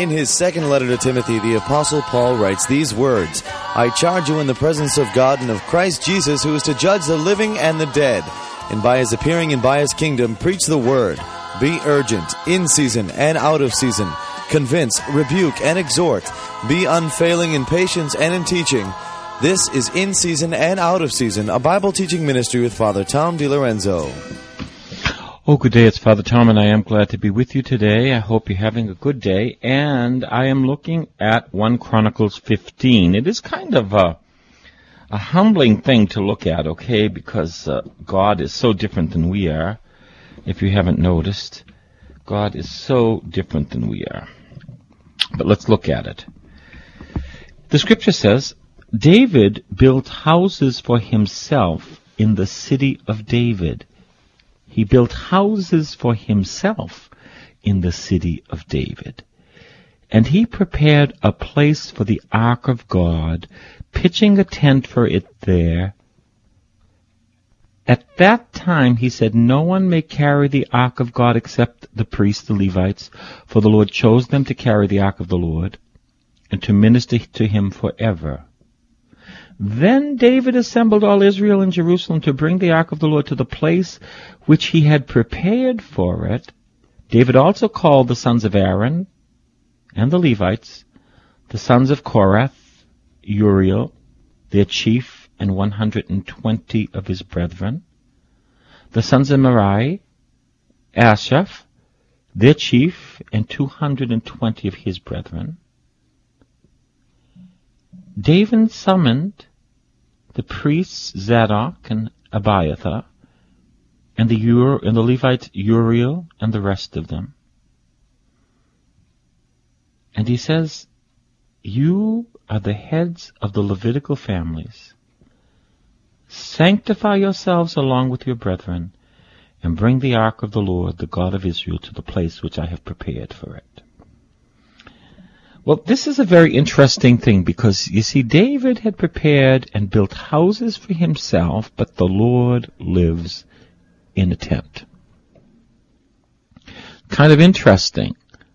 In his second letter to Timothy, the Apostle Paul writes these words, I charge you in the presence of God and of Christ Jesus, who is to judge the living and the dead, and by his appearing and by his kingdom, preach the word. Be urgent, in season and out of season. Convince, rebuke, and exhort. Be unfailing in patience and in teaching. This is In Season and Out of Season, a Bible teaching ministry with Father Tom DiLorenzo. Oh, good day. It's Father Tom, and I am glad to be with you today. I hope you're having a good day. And I am looking at 1 Chronicles 15. It is kind of a humbling thing to look at, okay, because God is so different than we are. If you haven't noticed, God is so different than we are. But let's look at it. The scripture says, David built houses for himself in the city of David. He built houses for himself in the city of David. And he prepared a place for the ark of God, pitching a tent for it there. At that time, he said, no one may carry the ark of God except the priests, the Levites, for the Lord chose them to carry the ark of the Lord and to minister to him forever. Then David assembled all Israel in Jerusalem to bring the ark of the Lord to the place which he had prepared for it. David also called the sons of Aaron and the Levites, the sons of Korath, Uriel, their chief, and 120 of his brethren, the sons of Merari, Asaph, their chief, and 220 of his brethren. David summoned the priests Zadok and Abiathar, and the Levites Uriel and the rest of them. And he says, you are the heads of the Levitical families. Sanctify yourselves along with your brethren, and bring the ark of the Lord, the God of Israel, to the place which I have prepared for it. Well, this is a very interesting thing because, you see, David had prepared and built houses for himself, but the Lord lives in a tent. Kind of interesting.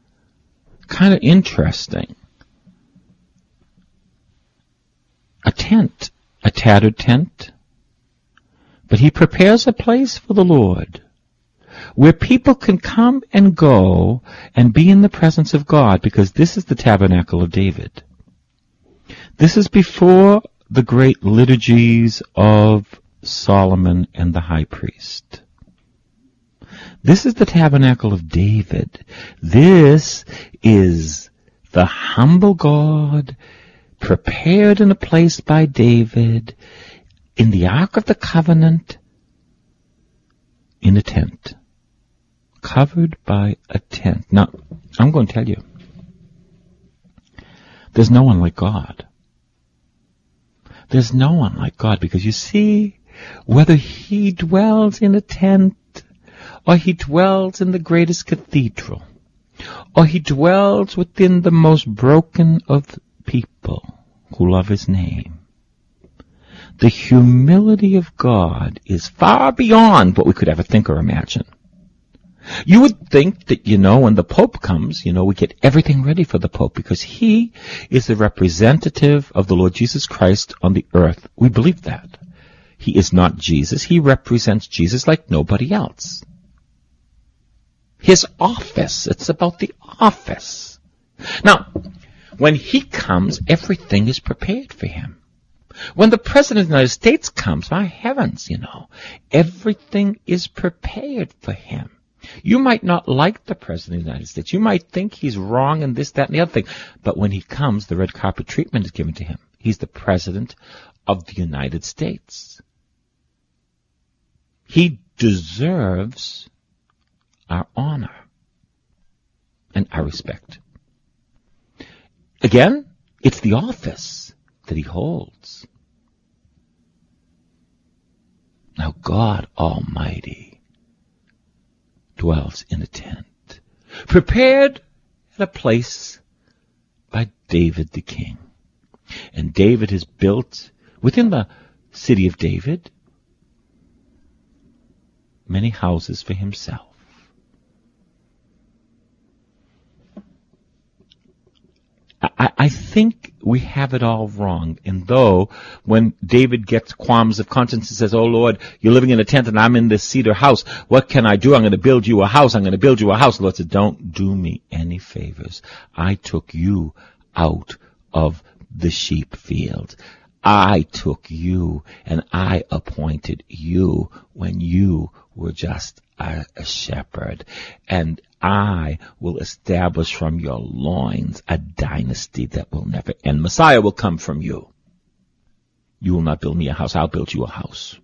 A tent, a tattered tent, but he prepares a place for the Lord, where people can come and go and be in the presence of God, because this is the tabernacle of David. This is before the great liturgies of Solomon and the high priest. This is the tabernacle of David. This is the humble God prepared in a place by David in the Ark of the Covenant in a tent. Covered by a tent. Now, I'm going to tell you, there's no one like God. There's no one like God, because you see, whether he dwells in a tent, or he dwells in the greatest cathedral, or he dwells within the most broken of people who love his name, the humility of God is far beyond what we could ever think or imagine. You would think that, when the Pope comes, we get everything ready for the Pope, because he is the representative of the Lord Jesus Christ on the earth. We believe that. He is not Jesus. He represents Jesus like nobody else. His office. It's about the office. Now, when he comes, everything is prepared for him. When the President of the United States comes, my heavens, everything is prepared for him. You might not like the President of the United States. You might think he's wrong and this, that, and the other thing. But when he comes, the red carpet treatment is given to him. He's the President of the United States. He deserves our honor and our respect. Again, it's the office that he holds. Now, God Almighty dwells in a tent, prepared at a place by David the king. And David has built, within the city of David, many houses for himself. I think we have it all wrong. And though when David gets qualms of conscience and says, "Oh Lord, you're living in a tent and I'm in this cedar house. What can I do? I'm going to build you a house. I'm going to build you a house." The Lord said, "Don't do me any favors. I took you out of the sheep field. I took you and I appointed you when you were just a shepherd. And I will establish from your loins a dynasty that will never end. Messiah will come from you. You will not build me a house. I'll build you a house."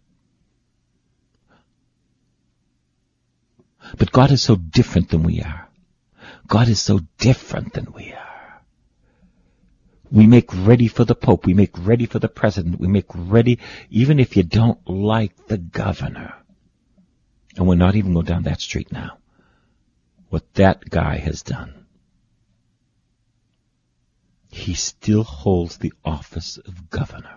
But God is so different than we are. God is so different than we are. We make ready for the Pope. We make ready for the President. We make ready even if you don't like the governor. And we're not even going down that street now. What that guy has done. He still holds the office of governor.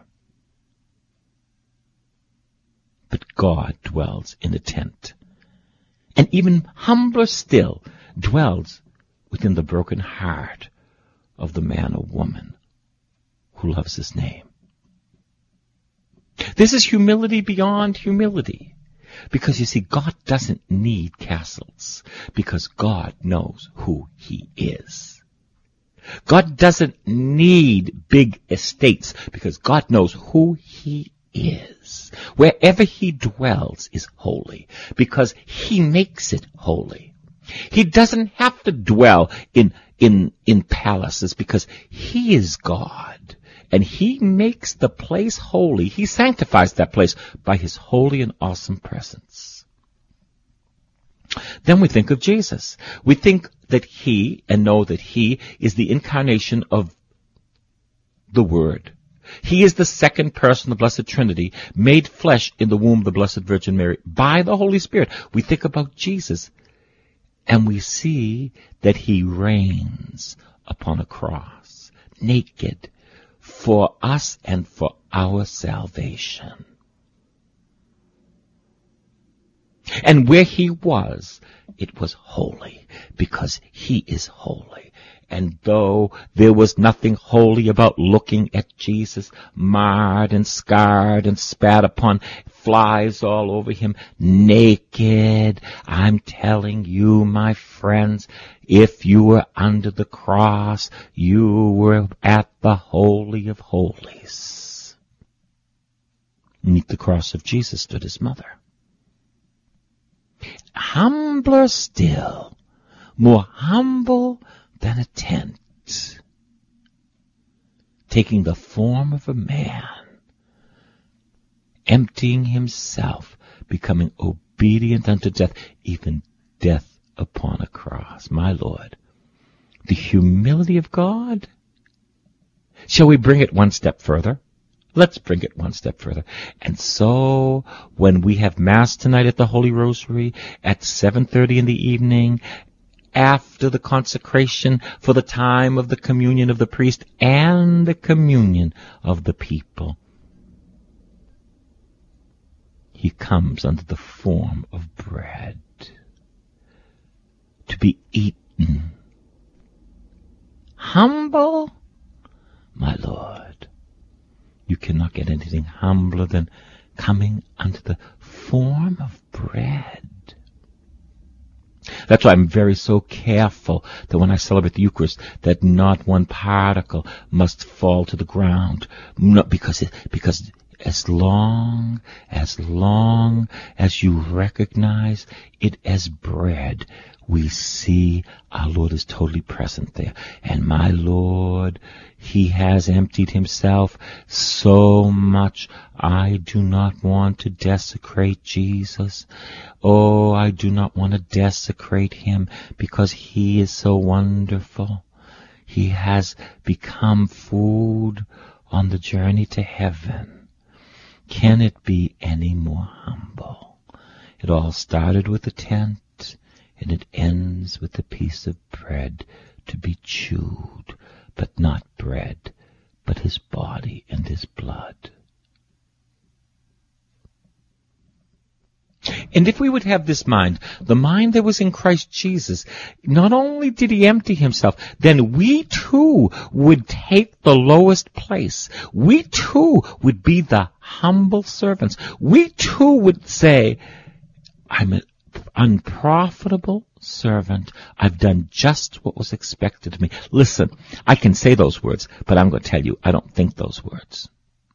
But God dwells in a tent. And even humbler still, dwells within the broken heart of the man or woman who loves his name. This is humility beyond humility. Because you see, God doesn't need castles, because God knows who he is. God doesn't need big estates, because God knows who he is. Wherever he dwells is holy, because he makes it holy. He doesn't have to dwell in palaces, because he is God. And he makes the place holy. He sanctifies that place by his holy and awesome presence. Then we think of Jesus. We think that he, and know that he is the incarnation of the Word. He is the second person of the Blessed Trinity, made flesh in the womb of the Blessed Virgin Mary by the Holy Spirit. We think about Jesus, and we see that he reigns upon a cross, naked, for us and for our salvation. And where he was, it was holy, because he is holy. And though there was nothing holy about looking at Jesus, marred and scarred and spat upon, flies all over him, naked, I'm telling you, my friends, if you were under the cross, you were at the Holy of Holies. Beneath the cross of Jesus stood his mother. Humbler still, more humble than a tent, taking the form of a man, emptying himself, becoming obedient unto death, even death upon a cross. My Lord, the humility of God. Shall we bring it one step further? Let's bring it one step further. And so, when we have Mass tonight at the Holy Rosary at 7:30 in the evening, after the consecration for the time of the communion of the priest and the communion of the people, he comes under the form of bread to be eaten. Humble, my Lord. You cannot get anything humbler than coming under the form of bread. That's why I'm so careful that when I celebrate the Eucharist, that not one particle must fall to the ground. Not because as long as you recognize it as bread, we see our Lord is totally present there. And my Lord, he has emptied himself so much. I do not want to desecrate Jesus. Oh, I do not want to desecrate him, because he is so wonderful. He has become food on the journey to heaven. Can it be any more humble? It all started with a tent, and it ends with a piece of bread to be chewed, but not bread, but his body and his blood. And if we would have this mind, the mind that was in Christ Jesus, not only did he empty himself, then we too would take the lowest place. We too would be the humble servants. We too would say, I'm an unprofitable servant. I've done just what was expected of me. Listen, I can say those words, but I'm going to tell you, I don't think those words.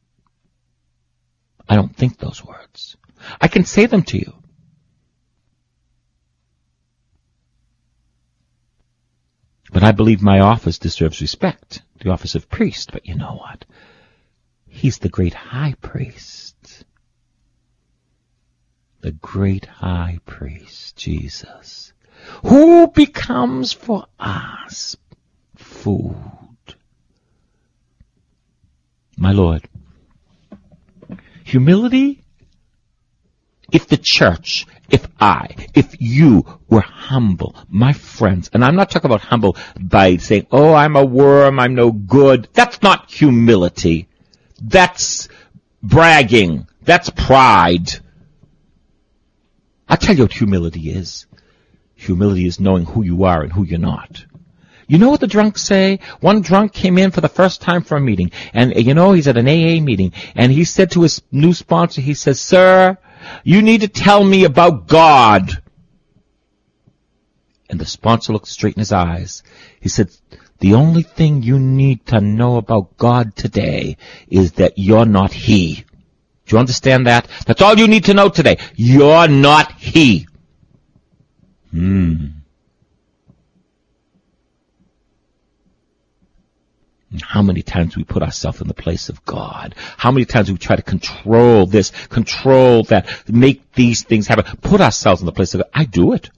I don't think those words. I can say them to you. But I believe my office deserves respect, the office of priest. But you know what? He's the great high priest. The great high priest, Jesus, who becomes for us food. My Lord, humility, if the church, if you were humble, my friends, and I'm not talking about humble by saying, oh, I'm a worm, I'm no good. That's not humility. That's bragging. That's pride. I'll tell you what humility is. Humility is knowing who you are and who you're not. You know what the drunks say? One drunk came in for the first time for a meeting, and he's at an AA meeting, and he said to his new sponsor, he says, sir, you need to tell me about God. And the sponsor looked straight in his eyes. He said, the only thing you need to know about God today is that you're not He. Do you understand that? That's all you need to know today. You're not He. How many times we put ourselves in the place of God? How many times we try to control this, control that, make these things happen, put ourselves in the place of God? I do it.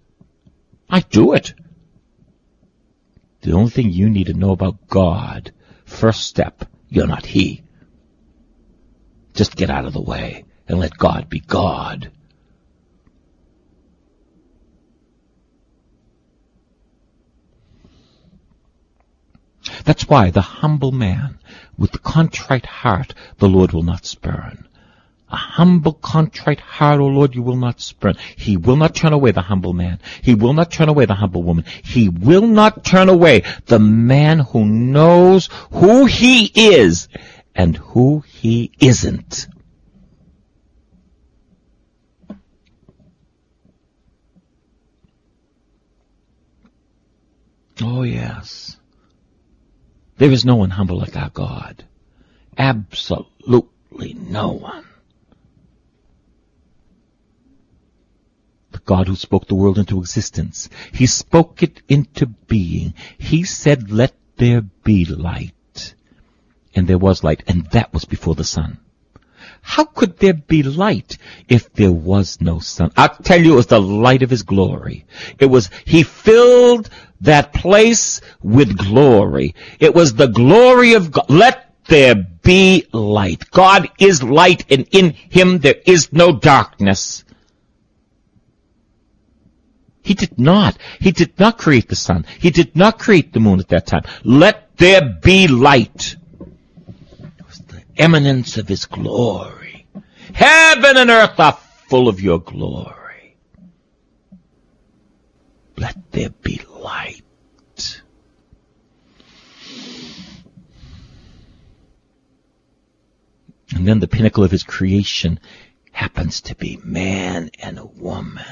The only thing you need to know about God, first step, you're not He. Just get out of the way and let God be God. That's why the humble man with the contrite heart the Lord will not spurn. A humble, contrite heart, O Lord, you will not spurn. He will not turn away the humble man. He will not turn away the humble woman. He will not turn away the man who knows who he is and who he isn't. Oh, yes. There is no one humble like our God. Absolutely no one. The God who spoke the world into existence. He spoke it into being. He said, let there be light. And there was light, and that was before the sun. How could there be light if there was no sun? I'll tell you, it was the light of His glory. He filled that place with glory. It was the glory of God. Let there be light. God is light, and in Him there is no darkness. He did not create the sun. He did not create the moon at that time. Let there be light. It was the eminence of His glory. Heaven and earth are full of your glory. Let there be light. And then the pinnacle of His creation happens to be man and a woman,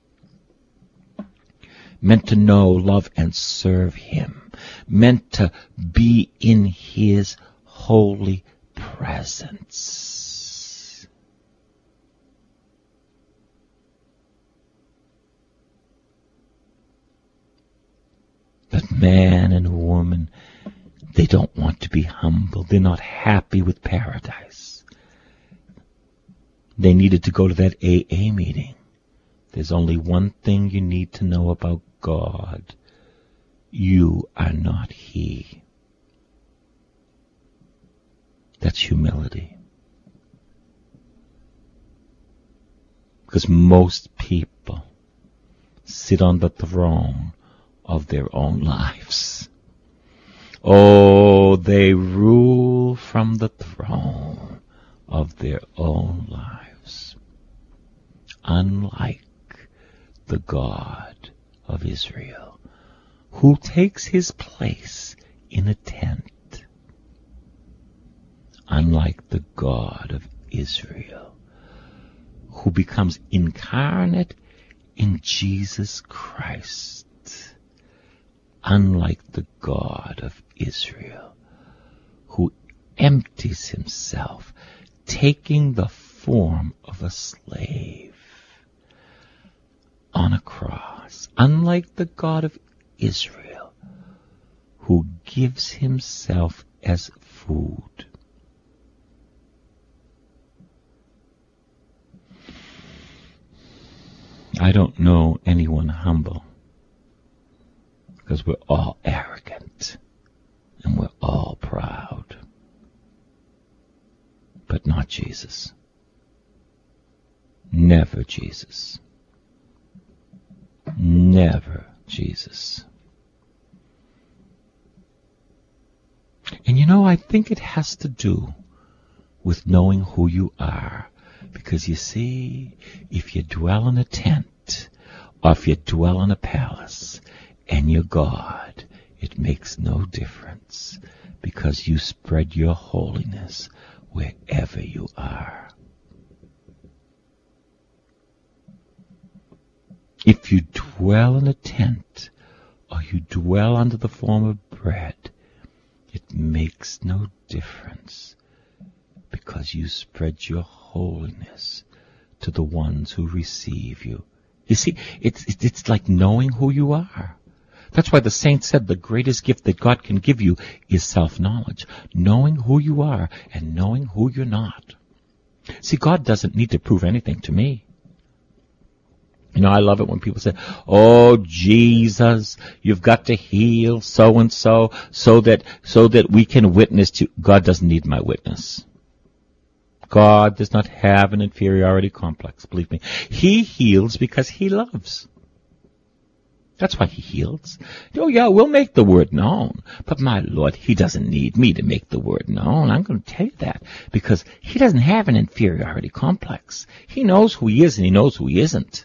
meant to know, love, and serve Him, meant to be in His holy presence. But man and woman, they don't want to be humble. They're not happy with paradise. They needed to go to that AA meeting. There's only one thing you need to know about God. You are not He. That's humility. Because most people sit on the throne of their own lives. Oh, they rule from the throne of their own lives. unlike the God of Israel, who takes his place in a tent. Unlike the God of Israel, who becomes incarnate in Jesus Christ. Unlike the God of Israel, who empties himself, taking the form of a slave on a cross. Unlike the God of Israel, who gives himself as food. I don't know anyone humble, because we're all arrogant and we're all proud. But not Jesus. Never Jesus. Never Jesus. And you know, I think it has to do with knowing who you are. Because you see, if you dwell in a tent, or if you dwell in a palace, and you're God, it makes no difference, because you spread your holiness wherever you are. If you dwell in a tent, or you dwell under the form of bread, it makes no difference, because you spread your holiness to the ones who receive you. You see, it's like knowing who you are. That's why the saint said the greatest gift that God can give you is self-knowledge. Knowing who you are and knowing who you're not. See, God doesn't need to prove anything to me. You know, I love it when people say, "Oh, Jesus, you've got to heal so-and-so so that we can witness to." God doesn't need my witness. God does not have an inferiority complex, believe me. He heals because he loves. That's why he heals. Oh yeah, we'll make the word known. But my Lord, he doesn't need me to make the word known. I'm going to tell you that. Because he doesn't have an inferiority complex. He knows who he is and he knows who he isn't.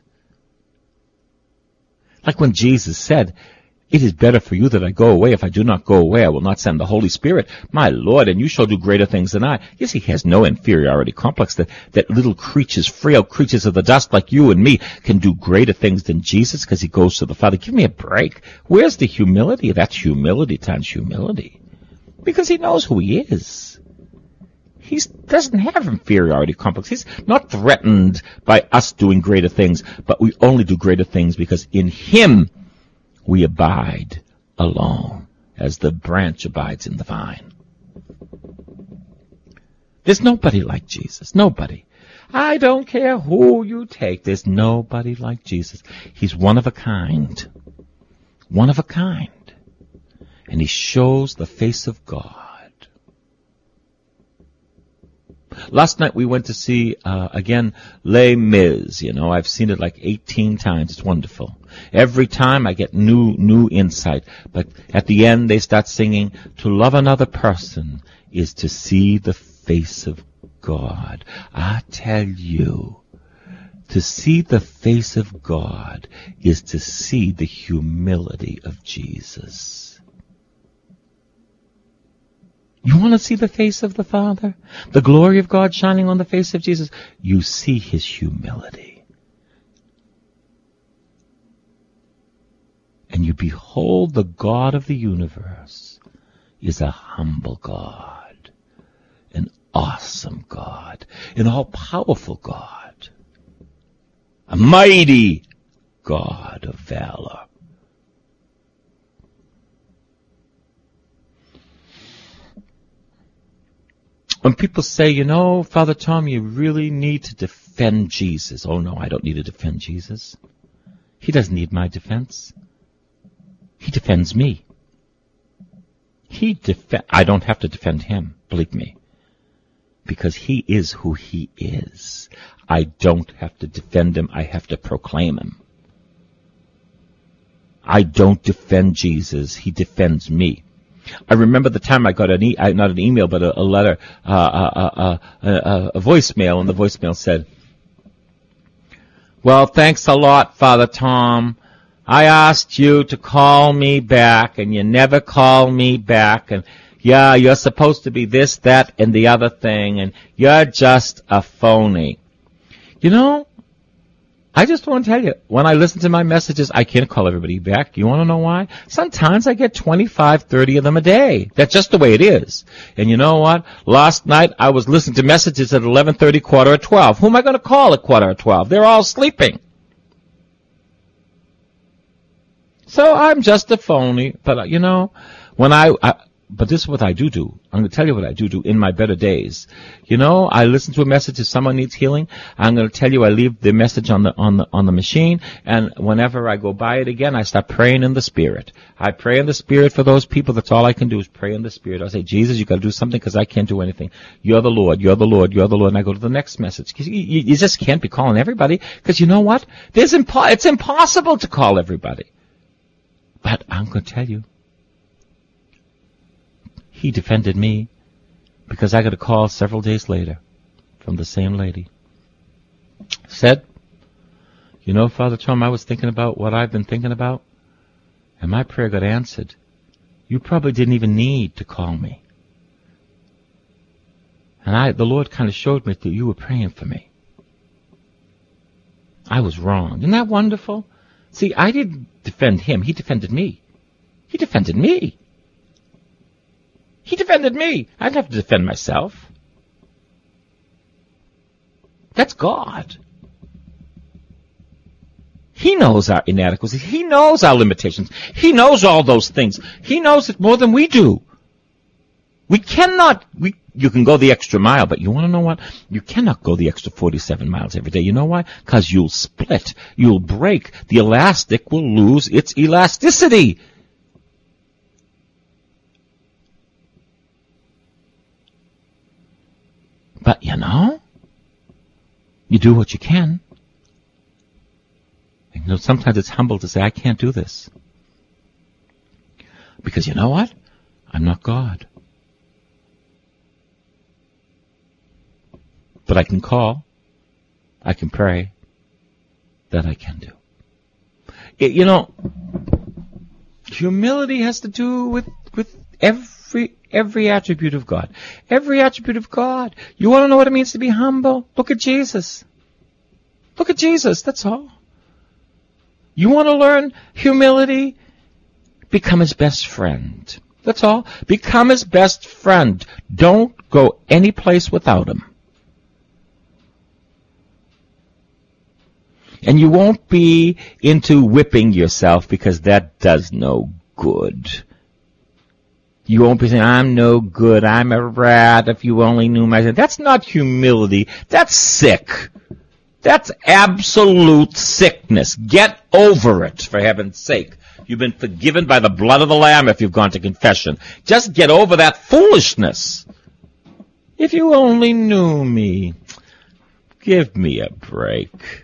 Like when Jesus said, "It is better for you that I go away. If I do not go away, I will not send the Holy Spirit. My Lord, and you shall do greater things than I." Yes, he has no inferiority complex that little creatures, frail creatures of the dust like you and me can do greater things than Jesus because he goes to the Father. Give me a break. Where's the humility? That's humility times humility. Because he knows who he is. He doesn't have inferiority complex. He's not threatened by us doing greater things, but we only do greater things because in him we abide alone, as the branch abides in the vine. There's nobody like Jesus. Nobody. I don't care who you take. There's nobody like Jesus. He's one of a kind. One of a kind. And he shows the face of God. Last night we went to see, again, Les Mis. You know, I've seen it like 18 times. It's wonderful. Every time I get new insight. But at the end they start singing, "To love another person is to see the face of God." I tell you, to see the face of God is to see the humility of Jesus. You want to see the face of the Father? The glory of God shining on the face of Jesus? You see his humility. And you behold the God of the universe is a humble God, an awesome God, an all-powerful God, a mighty God of valor. When people say, "You know, Father Tom, you really need to defend Jesus." Oh no, I don't need to defend Jesus. He doesn't need my defense. He defends me. I don't have to defend him, believe me. Because he is who he is. I don't have to defend him, I have to proclaim him. I don't defend Jesus, he defends me. I remember the time I got not an email, but a letter, a voicemail, and the voicemail said, Well, thanks a lot, Father Tom. I asked you to call me back, and you never call me back, and yeah, you're supposed to be this, that, and the other thing, and you're just a phony. You know, I just want to tell you, when I listen to my messages, I can't call everybody back. You want to know why? Sometimes I get 25, 30 of them a day. That's just the way it is. And you know what? Last night I was listening to messages at 11:30, 11:45. Who am I going to call at 11:45? They're all sleeping. So I'm just a phony. But, you know, when but this is what I do. I'm going to tell you what I do in my better days. You know, I listen to a message if someone needs healing. I'm going to tell you I leave the message on the machine, and whenever I go by it again, I start praying in the Spirit. I pray in the Spirit for those people. That's all I can do is pray in the Spirit. I say, Jesus, you got to do something because I can't do anything. You're the Lord. You're the Lord. You're the Lord. And I go to the next message. You just can't be calling everybody because you know what? It's impossible to call everybody. But I'm going to tell you, he defended me because I got a call several days later from the same lady. Said, you know, Father Tom, I was thinking about what I've been thinking about, and my prayer got answered. You probably didn't even need to call me. And the Lord kind of showed me that you were praying for me. I was wrong. Isn't that wonderful? See, I didn't defend him. He defended me. He defended me. He defended me. I didn't have to defend myself. That's God. He knows our inadequacies. He knows our limitations. He knows all those things. He knows it more than we do. You can go the extra mile, but you want to know what? You cannot go the extra 47 miles every day. You know why? Because you'll split. You'll break. The elastic will lose its elasticity. But, you know, you do what you can. And, you know, sometimes it's humble to say, I can't do this. Because you know what? I'm not God. But I can call. I can pray. That I can do. You know, humility has to do with every attribute of God. Every attribute of God. You want to know what it means to be humble? Look at Jesus. Look at Jesus, that's all. You want to learn humility? Become his best friend. That's all. Become his best friend. Don't go any place without him. And you won't be into whipping yourself because that does no good. You won't be saying, I'm no good, I'm a rat, if you only knew my... That's not humility. That's sick. That's absolute sickness. Get over it, for heaven's sake. You've been forgiven by the blood of the Lamb if you've gone to confession. Just get over that foolishness. If you only knew me. Give me a break.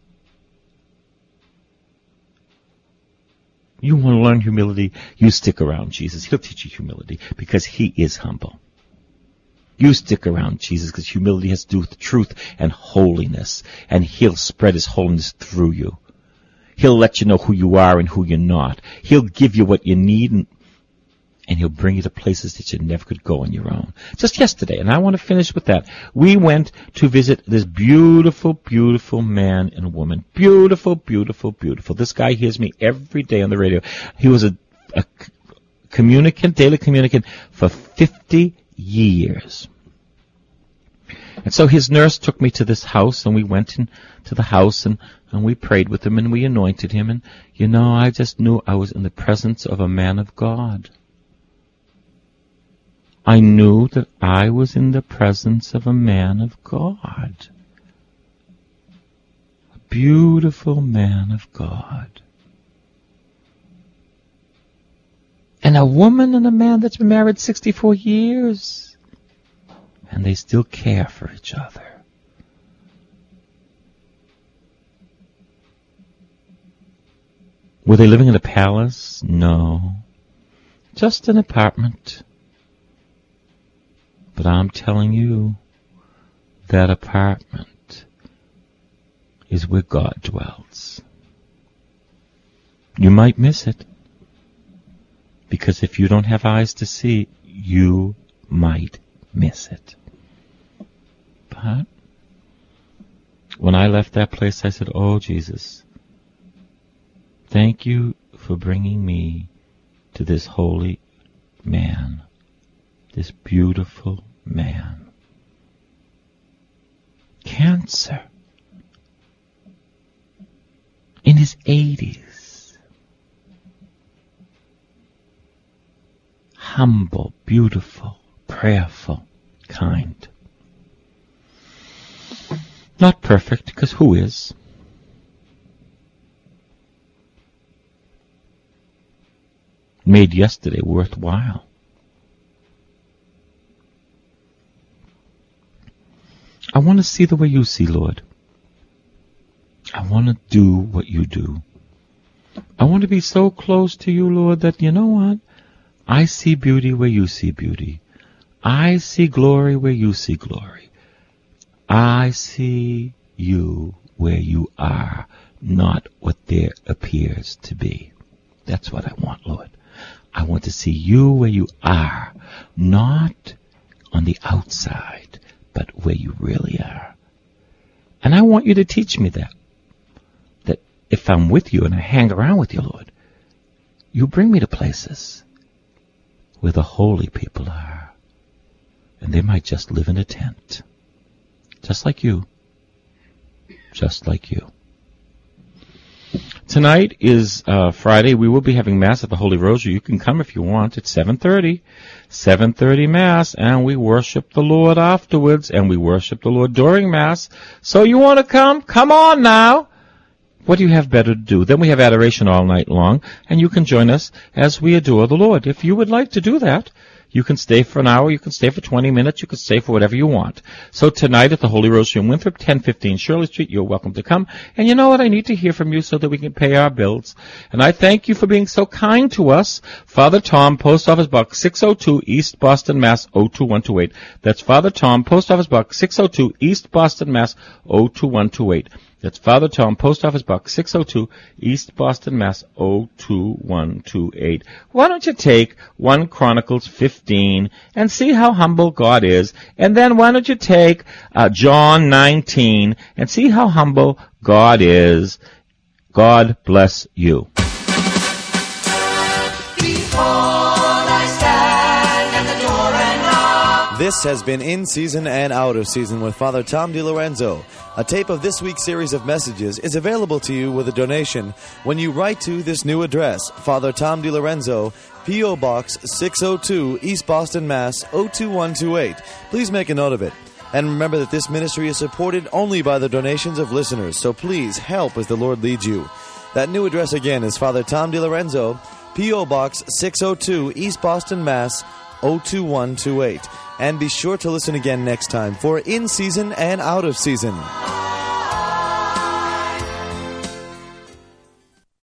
You want to learn humility, you stick around Jesus. He'll teach you humility because he is humble. You stick around Jesus because humility has to do with truth and holiness, and he'll spread his holiness through you. He'll let you know who you are and who you're not. He'll give you what you need, and he'll bring you to places that you never could go on your own. Just yesterday, and I want to finish with that, we went to visit this beautiful, beautiful man and woman. Beautiful, beautiful, beautiful. This guy hears me every day on the radio. He was a communicant, daily communicant for 50 years. And so his nurse took me to this house, and we went into the house, and we prayed with him, and we anointed him. And, you know, I just knew I was in the presence of a man of God. I knew that I was in the presence of a man of God. A beautiful man of God. And a woman and a man that's been married 64 years. And they still care for each other. Were they living in a palace? No. Just an apartment. But I'm telling you, that apartment is where God dwells. You might miss it, because if you don't have eyes to see, you might miss it. But when I left that place, I said, oh, Jesus, thank you for bringing me to this holy man, this beautiful man. Cancer. In his 80s. Humble, beautiful, prayerful, kind. Not perfect, because who is? Made yesterday worthwhile. I want to see the way you see, Lord. I want to do what you do. I want to be so close to you, Lord, that you know what? I see beauty where you see beauty. I see glory where you see glory. I see you where you are, not what there appears to be. That's what I want, Lord. I want to see you where you are, not on the outside, but where you really are. And I want you to teach me that if I'm with you and I hang around with you, Lord, you bring me to places where the holy people are. And they might just live in a tent. Just like you. Just like you. Tonight is Friday. We will be having Mass at the Holy Rosary. You can come if you want. It's 7:30. 7:30 Mass. And we worship the Lord afterwards. And we worship the Lord during Mass. So you want to come? Come on now. What do you have better to do? Then we have adoration all night long, and you can join us as we adore the Lord. If you would like to do that, you can stay for an hour, you can stay for 20 minutes, you can stay for whatever you want. So tonight at the Holy Rosary in Winthrop, 1015 Shirley Street, you're welcome to come. And you know what? I need to hear from you so that we can pay our bills. And I thank you for being so kind to us. Father Tom, Post Office Box 602, East Boston, Mass. 02128. That's Father Tom, Post Office Box 602, East Boston, Mass. 02128. That's Father Tom, Post Office Box 602, East Boston, Mass. 02128. Why don't you take 1 Chronicles 15 and see how humble God is, and then why don't you take John 19 and see how humble God is. God bless you. This has been In Season and Out of Season with Father Tom DiLorenzo. A tape of this week's series of messages is available to you with a donation when you write to this new address, Father Tom DiLorenzo, P.O. Box 602, East Boston, Mass. 02128. Please make a note of it. And remember that this ministry is supported only by the donations of listeners, so please help as the Lord leads you. That new address again is Father Tom DiLorenzo, P.O. Box 602, East Boston, Mass. 02128. And be sure to listen again next time for In Season and Out of Season.